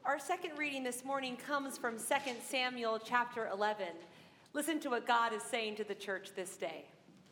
Our second reading this morning comes from 2 Samuel chapter 11. Listen to what God is saying to the church this day.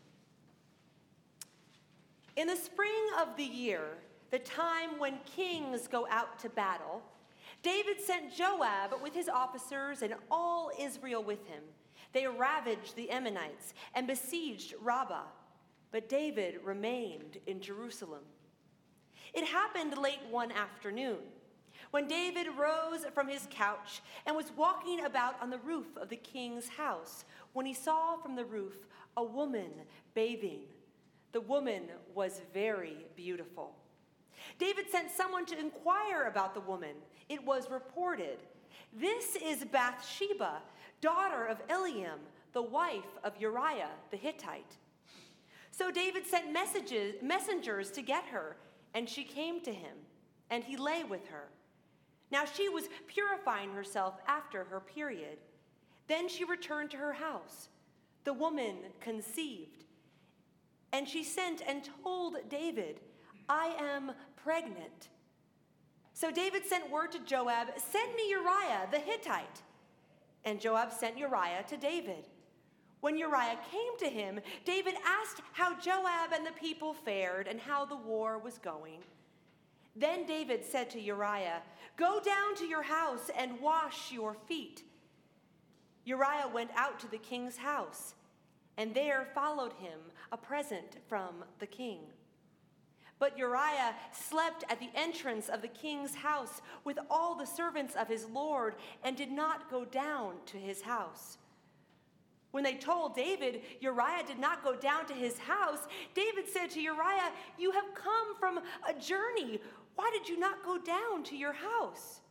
In the spring of the year, the time when kings go out to battle, David sent Joab with his officers and all Israel with him. They ravaged the Ammonites and besieged Rabbah, but David remained in Jerusalem. It happened late one afternoon, when David rose from his couch and was walking about on the roof of the king's house, when he saw from the roof a woman bathing. The woman was very beautiful. David sent someone to inquire about the woman. It was reported, "This is Bathsheba, daughter of Eliam, the wife of Uriah the Hittite." So David sent messengers to get her, and she came to him, and he lay with her. Now she was purifying herself after her period. Then she returned to her house. The woman conceived, and she sent and told David, "I am pregnant." So David sent word to Joab, "Send me Uriah the Hittite." And Joab sent Uriah to David. When Uriah came to him, David asked how Joab and the people fared and how the war was going. Then David said to Uriah, "Go down to your house and wash your feet." Uriah went out to the king's house, and there followed him a present from the king. But Uriah slept at the entrance of the king's house with all the servants of his lord and did not go down to his house. When they told David Uriah did not go down to his house, David said to Uriah, "You have come from a journey. Why did you not go down to your house?"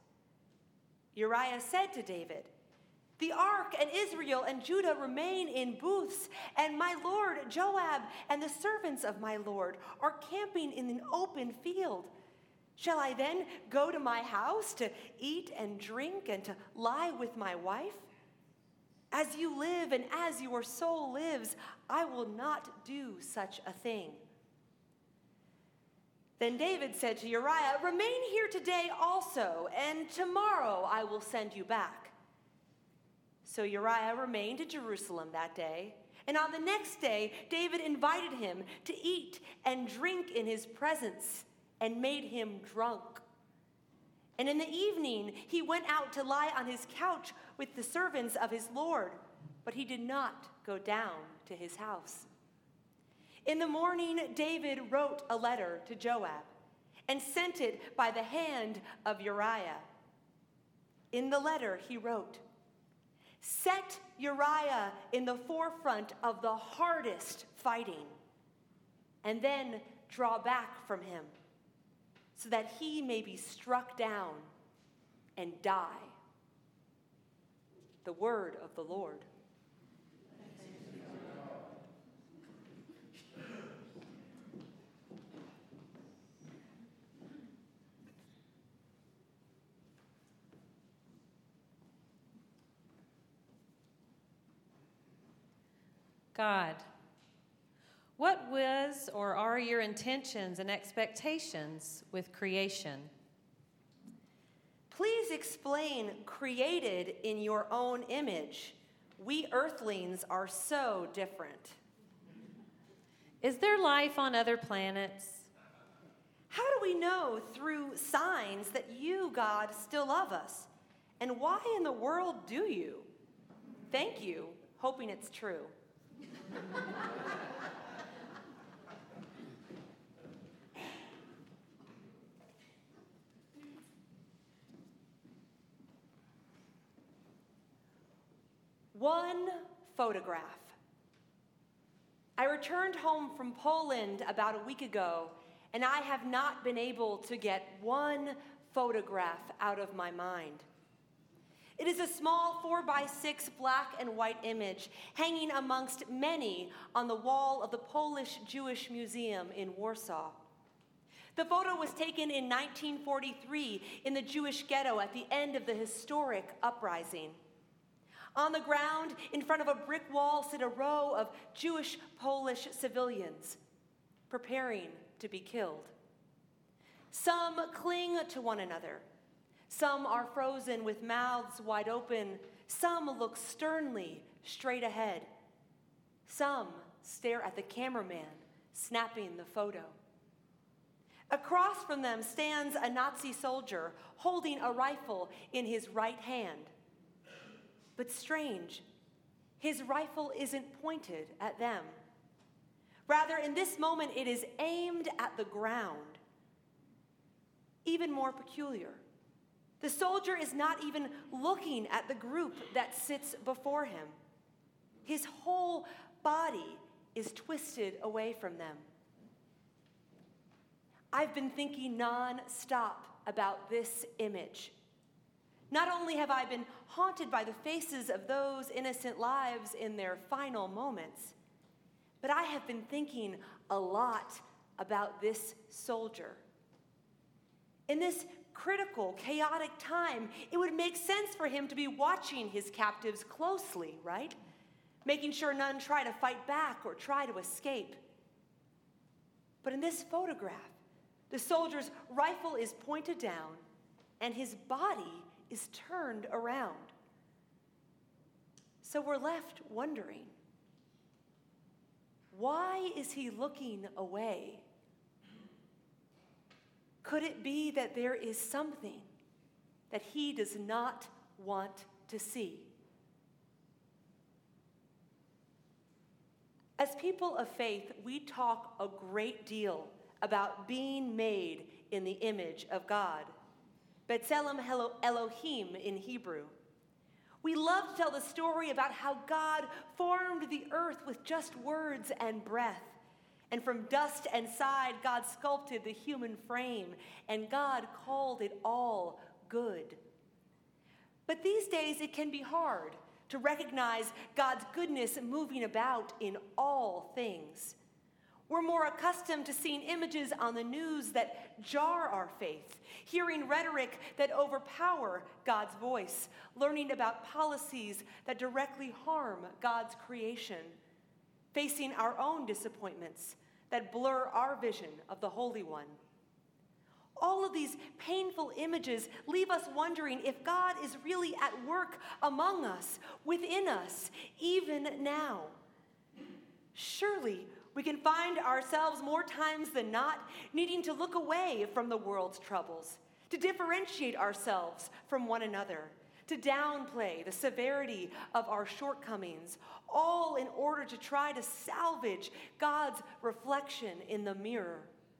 Uriah said to David, "The ark and Israel and Judah remain in booths, and my lord Joab and the servants of my lord are camping in an open field. Shall I then go to my house to eat and drink and to lie with my wife? As you live and as your soul lives, I will not do such a thing." Then David said to Uriah, "Remain here today also, and tomorrow I will send you back." So Uriah remained in Jerusalem that day, and on the next day David invited him to eat and drink in his presence and made him drunk. And in the evening he went out to lie on his couch with the servants of his lord, but he did not go down to his house. In the morning, David wrote a letter to Joab and sent it by the hand of Uriah. In the letter, he wrote, "Set Uriah in the forefront of the hardest fighting, and then draw back from him, so that he may be struck down and die." The word of the Lord. God, what was or are your intentions and expectations with creation? Please explain created in your own image. We earthlings are so different. Is there life on other planets? How do we know through signs that you, God, still love us? And why in the world do you? Thank you, hoping it's true. One photograph. I returned home from Poland about a week ago, and I have not been able to get one photograph out of my mind. It is a small 4x6 black and white image hanging amongst many on the wall of the Polish Jewish Museum in Warsaw. The photo was taken in 1943 in the Jewish ghetto at the end of the historic uprising. On the ground, in front of a brick wall, sit a row of Jewish Polish civilians preparing to be killed. Some cling to one another. Some are frozen with mouths wide open. Some look sternly straight ahead. Some stare at the cameraman snapping the photo. Across from them stands a Nazi soldier holding a rifle in his right hand. But strange, his rifle isn't pointed at them. Rather, in this moment, it is aimed at the ground. Even more peculiar, the soldier is not even looking at the group that sits before him. His whole body is twisted away from them. I've been thinking non-stop about this image. Not only have I been haunted by the faces of those innocent lives in their final moments, but I have been thinking a lot about this soldier. In this critical, chaotic time, it would make sense for him to be watching his captives closely, right? Making sure none try to fight back or try to escape. But in this photograph, the soldier's rifle is pointed down and his body is turned around. So we're left wondering, why is he looking away? Could it be that there is something that he does not want to see? As people of faith, we talk a great deal about being made in the image of God. B'Tselem Elohim in Hebrew. We love to tell the story about how God formed the earth with just words and breath. And from dust and side, God sculpted the human frame, and God called it all good. But these days, it can be hard to recognize God's goodness moving about in all things. We're more accustomed to seeing images on the news that jar our faith, hearing rhetoric that overpower God's voice, learning about policies that directly harm God's creation, facing our own disappointments that blur our vision of the Holy One. All of these painful images leave us wondering if God is really at work among us, within us, even now. Surely, we can find ourselves more times than not needing to look away from the world's troubles, to differentiate ourselves from one another, to downplay the severity of our shortcomings, all in order to try to salvage God's reflection in the mirror.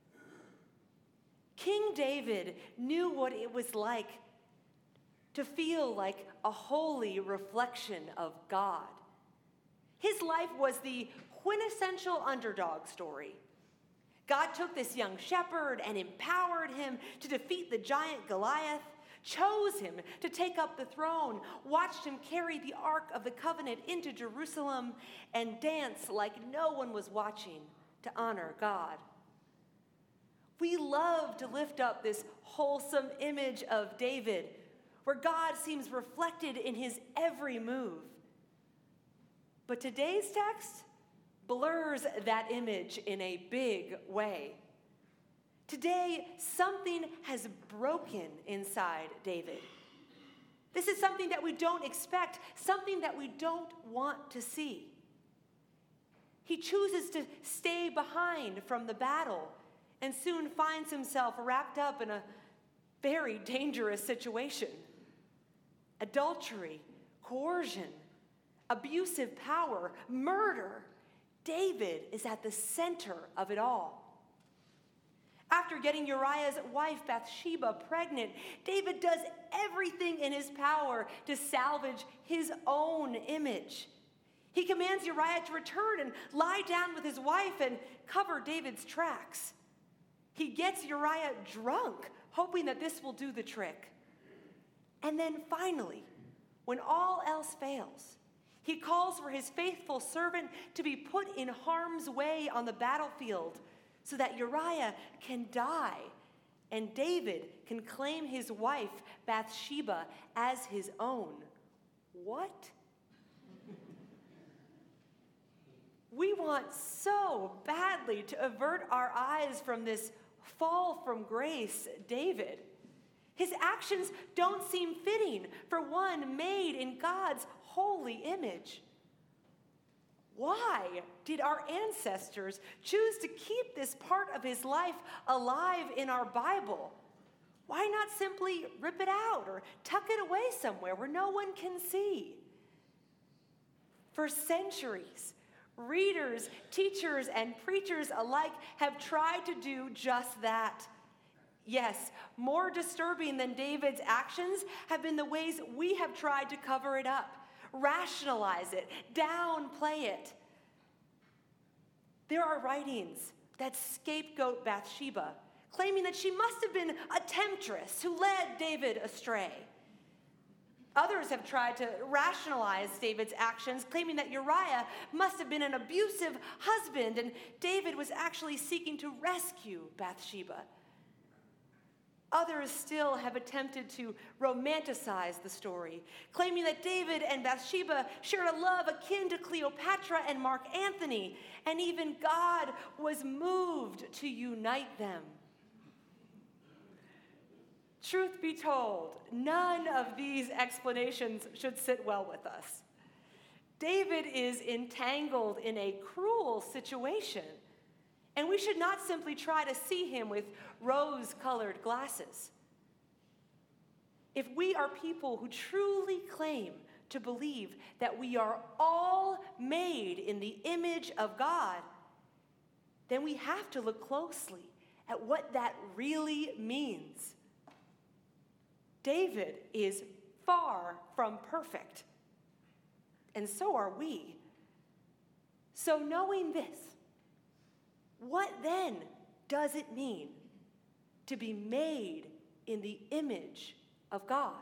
King David knew what it was like to feel like a holy reflection of God. His life was the quintessential underdog story. God took this young shepherd and empowered him to defeat the giant Goliath, chose him to take up the throne, watched him carry the Ark of the Covenant into Jerusalem, and dance like no one was watching to honor God. We love to lift up this wholesome image of David, where God seems reflected in his every move. But today's text blurs that image in a big way. Today, something has broken inside David. This is something that we don't expect, something that we don't want to see. He chooses to stay behind from the battle and soon finds himself wrapped up in a very dangerous situation. Adultery, coercion, abusive power, murder. David is at the center of it all. After getting Uriah's wife Bathsheba pregnant, David does everything in his power to salvage his own image. He commands Uriah to return and lie down with his wife and cover David's tracks. He gets Uriah drunk, hoping that this will do the trick. And then finally, when all else fails, he calls for his faithful servant to be put in harm's way on the battlefield so that Uriah can die and David can claim his wife, Bathsheba, as his own. What? We want so badly to avert our eyes from this fall from grace David. His actions don't seem fitting for one made in God's holy image. Why did our ancestors choose to keep this part of his life alive in our Bible? Why not simply rip it out or tuck it away somewhere where no one can see? For centuries, readers, teachers, and preachers alike have tried to do just that. Yes, more disturbing than David's actions have been the ways we have tried to cover it up, rationalize it, downplay it. There are writings that scapegoat Bathsheba, claiming that she must have been a temptress who led David astray. Others have tried to rationalize David's actions, claiming that Uriah must have been an abusive husband and David was actually seeking to rescue Bathsheba. Others still have attempted to romanticize the story, claiming that David and Bathsheba shared a love akin to Cleopatra and Mark Antony, and even God was moved to unite them. Truth be told, none of these explanations should sit well with us. David is entangled in a cruel situation, and we should not simply try to see him with rose-colored glasses. If we are people who truly claim to believe that we are all made in the image of God, then we have to look closely at what that really means. David is far from perfect, and so are we. So knowing this, what then does it mean to be made in the image of God?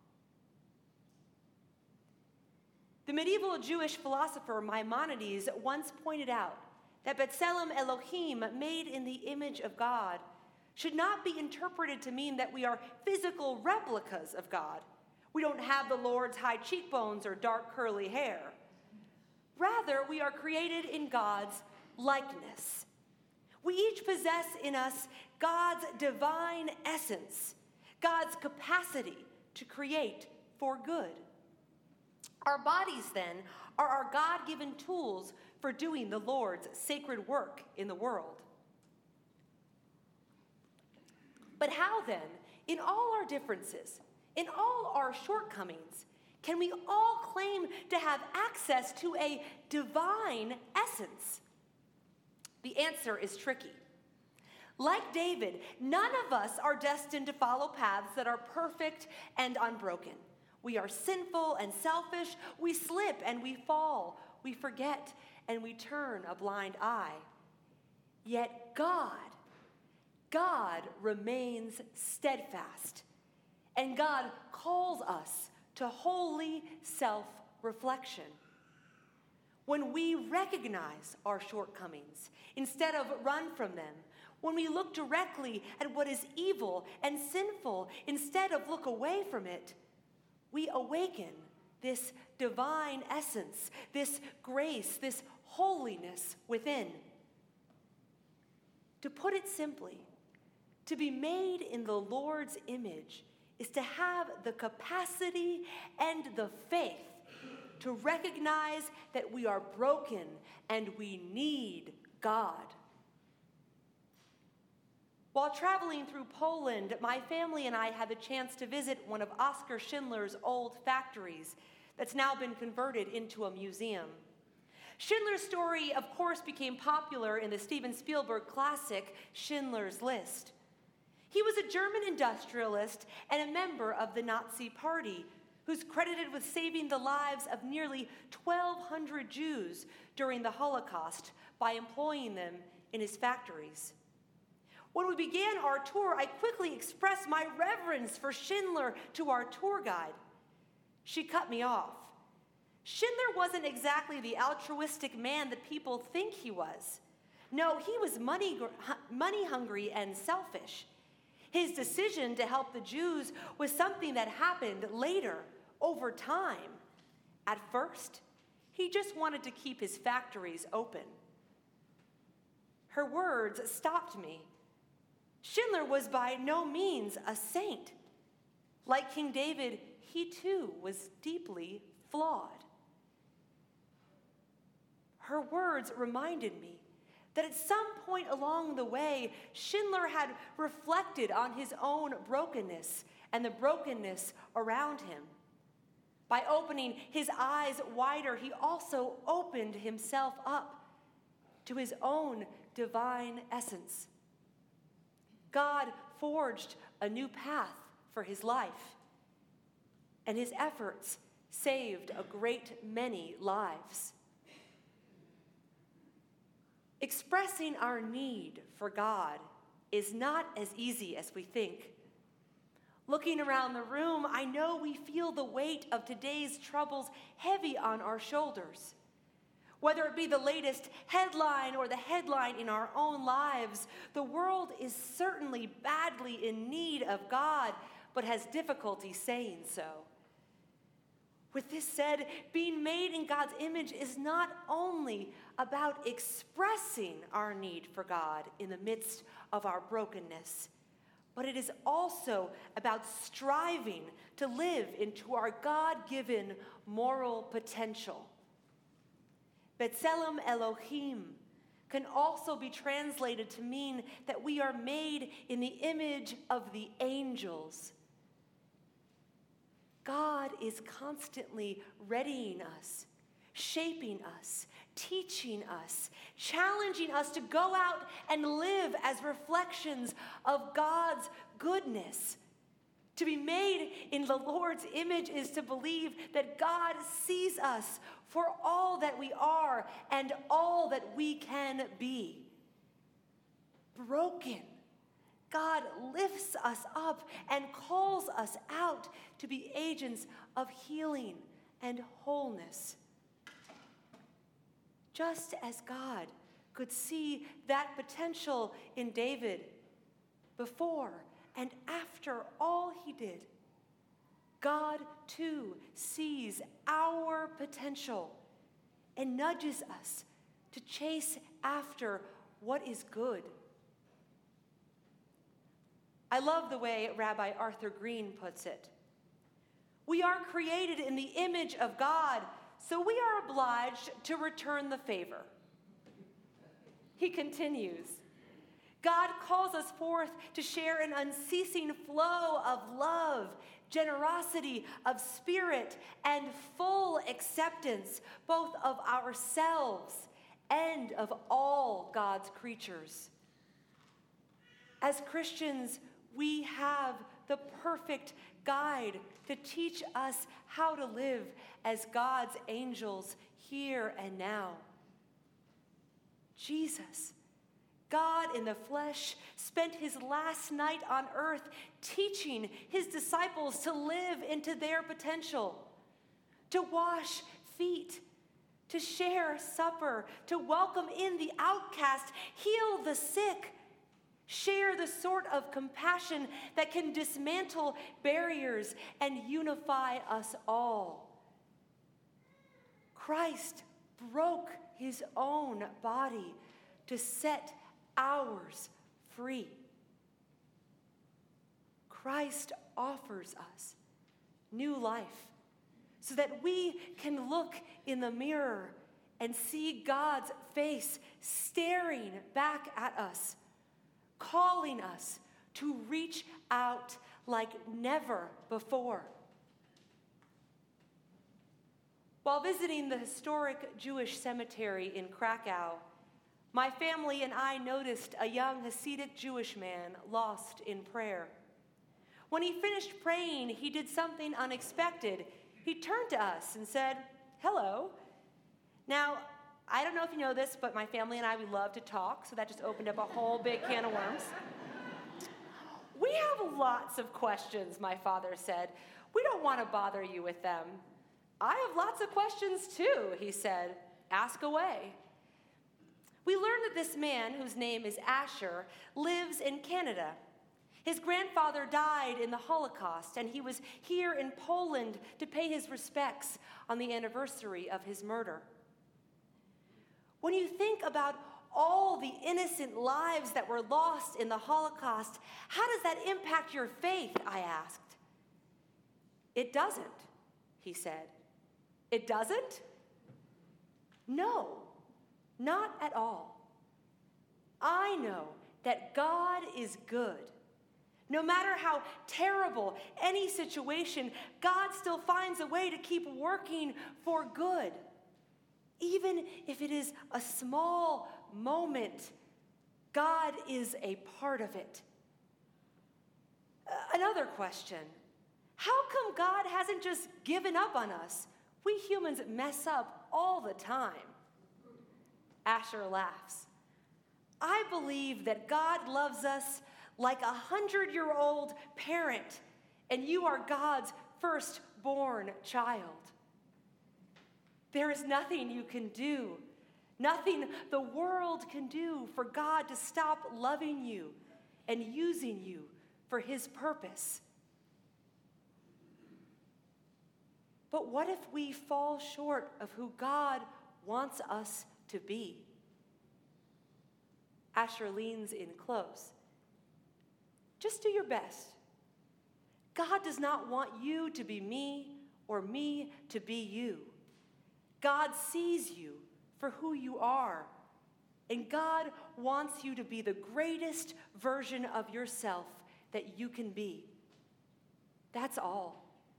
The medieval Jewish philosopher Maimonides once pointed out that B'Tselem Elohim, made in the image of God, should not be interpreted to mean that we are physical replicas of God. We don't have the Lord's high cheekbones or dark curly hair. Rather, we are created in God's likeness. We each possess in us God's divine essence, God's capacity to create for good. Our bodies, then, are our God-given tools for doing the Lord's sacred work in the world. But how then, in all our differences, in all our shortcomings, can we all claim to have access to a divine essence? The answer is tricky. Like David, none of us are destined to follow paths that are perfect and unbroken. We are sinful and selfish. We slip and we fall. We forget and we turn a blind eye. Yet God remains steadfast, and God calls us to holy self-reflection. When we recognize our shortcomings instead of run from them, when we look directly at what is evil and sinful instead of look away from it, we awaken this divine essence, this grace, this holiness within. To put it simply, to be made in the Lord's image is to have the capacity and the faith to recognize that we are broken and we need God. While traveling through Poland, my family and I had the chance to visit one of Oskar Schindler's old factories that's now been converted into a museum. Schindler's story, of course, became popular in the Steven Spielberg classic Schindler's List. He was a German industrialist and a member of the Nazi Party, who's credited with saving the lives of nearly 1,200 Jews during the Holocaust by employing them in his factories. When we began our tour, I quickly expressed my reverence for Schindler to our tour guide. She cut me off. Schindler wasn't exactly the altruistic man that people think he was. No, he was money hungry and selfish. His decision to help the Jews was something that happened later, over time. At first, he just wanted to keep his factories open. Her words stopped me. Schindler was by no means a saint. Like King David, he too was deeply flawed. Her words reminded me that at some point along the way, Schindler had reflected on his own brokenness and the brokenness around him. By opening his eyes wider, he also opened himself up to his own divine essence. God forged a new path for his life, and his efforts saved a great many lives. Expressing our need for God is not as easy as we think. Looking around the room, I know we feel the weight of today's troubles heavy on our shoulders. Whether it be the latest headline or the headline in our own lives, the world is certainly badly in need of God, but has difficulty saying so. With this said, being made in God's image is not only about expressing our need for God in the midst of our brokenness, but it is also about striving to live into our God-given moral potential. B'Tselem Elohim can also be translated to mean that we are made in the image of the angels. God is constantly readying us, shaping us, teaching us, challenging us to go out and live as reflections of God's goodness. To be made in the Lord's image is to believe that God sees us for all that we are and all that we can be. Broken, God lifts us up and calls us out to be agents of healing and wholeness. Just as God could see that potential in David before and after all he did, God too sees our potential and nudges us to chase after what is good. I love the way Rabbi Arthur Green puts it. We are created in the image of God, so we are obliged to return the favor. He continues, God calls us forth to share an unceasing flow of love, generosity of spirit, and full acceptance both of ourselves and of all God's creatures. As Christians, we have the perfect guide to teach us how to live as God's angels here and now. Jesus, God in the flesh, spent his last night on earth teaching his disciples to live into their potential, to wash feet, to share supper, to welcome in the outcast, heal the sick, share the sort of compassion that can dismantle barriers and unify us all. Christ broke his own body to set ours free. Christ offers us new life so that we can look in the mirror and see God's face staring back at us, calling us to reach out like never before. While visiting the historic Jewish cemetery in Krakow, my family and I noticed a young Hasidic Jewish man lost in prayer. When he finished praying, he did something unexpected. He turned to us and said, "Hello." Now, I don't know if you know this, but my family and I, we love to talk, so that just opened up a whole big can of worms. "We have lots of questions," my father said. "We don't want to bother you with them." "I have lots of questions too," he said. "Ask away." We learned that this man, whose name is Asher, lives in Canada. His grandfather died in the Holocaust, and he was here in Poland to pay his respects on the anniversary of his murder. When you think about all the innocent lives that were lost in the Holocaust, how does that impact your faith? I asked. It doesn't, he said. It doesn't? No, not at all. I know that God is good. No matter how terrible any situation, God still finds a way to keep working for good. Even if it is a small moment, God is a part of it. Another question. How come God hasn't just given up on us? We humans mess up all the time. Asher laughs. I believe that God loves us like a 100-year-old parent, and you are God's firstborn child. There is nothing you can do, nothing the world can do for God to stop loving you and using you for his purpose. But what if we fall short of who God wants us to be? Asher leans in close. Just do your best. God does not want you to be me or me to be you. God sees you for who you are, and God wants you to be the greatest version of yourself that you can be. That's all.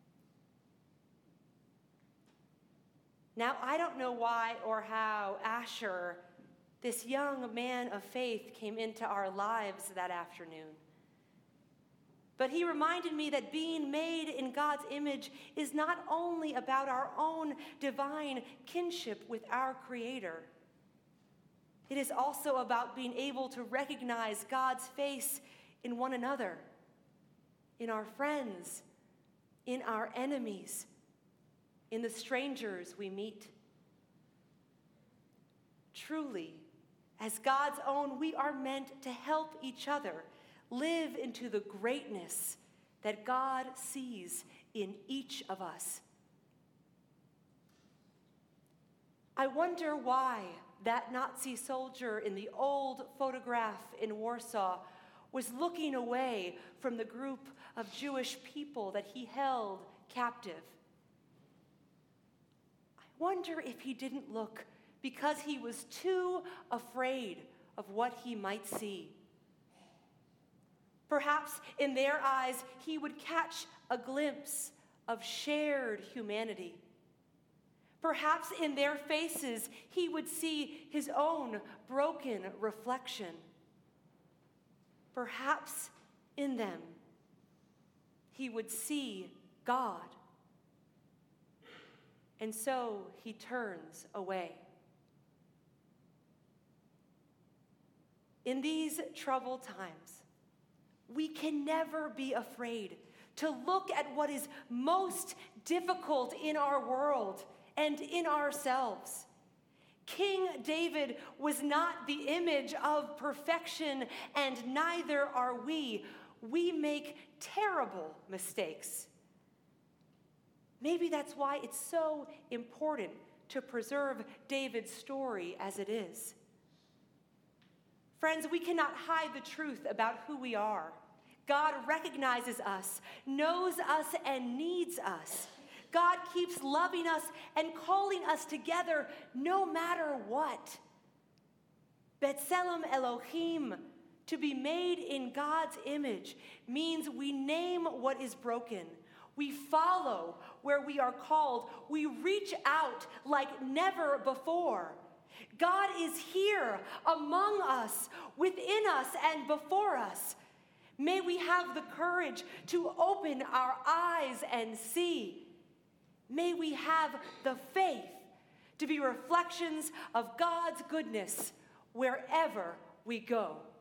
Now, I don't know why or how Asher, this young man of faith, came into our lives that afternoon. But he reminded me that being made in God's image is not only about our own divine kinship with our Creator. It is also about being able to recognize God's face in one another, in our friends, in our enemies, in the strangers we meet. Truly, as God's own, we are meant to help each other live into the greatness that God sees in each of us. I wonder why that Nazi soldier in the old photograph in Warsaw was looking away from the group of Jewish people that he held captive. I wonder if he didn't look because he was too afraid of what he might see. Perhaps in their eyes, he would catch a glimpse of shared humanity. Perhaps in their faces, he would see his own broken reflection. Perhaps in them, he would see God. And so he turns away. In these troubled times, we can never be afraid to look at what is most difficult in our world and in ourselves. King David was not the image of perfection, and neither are we. We make terrible mistakes. Maybe that's why it's so important to preserve David's story as it is. Friends, we cannot hide the truth about who we are. God recognizes us, knows us, and needs us. God keeps loving us and calling us together no matter what. B'Tselem Elohim, to be made in God's image, means we name what is broken. We follow where we are called. We reach out like never before. God is here among us, within us, and before us. May we have the courage to open our eyes and see. May we have the faith to be reflections of God's goodness wherever we go.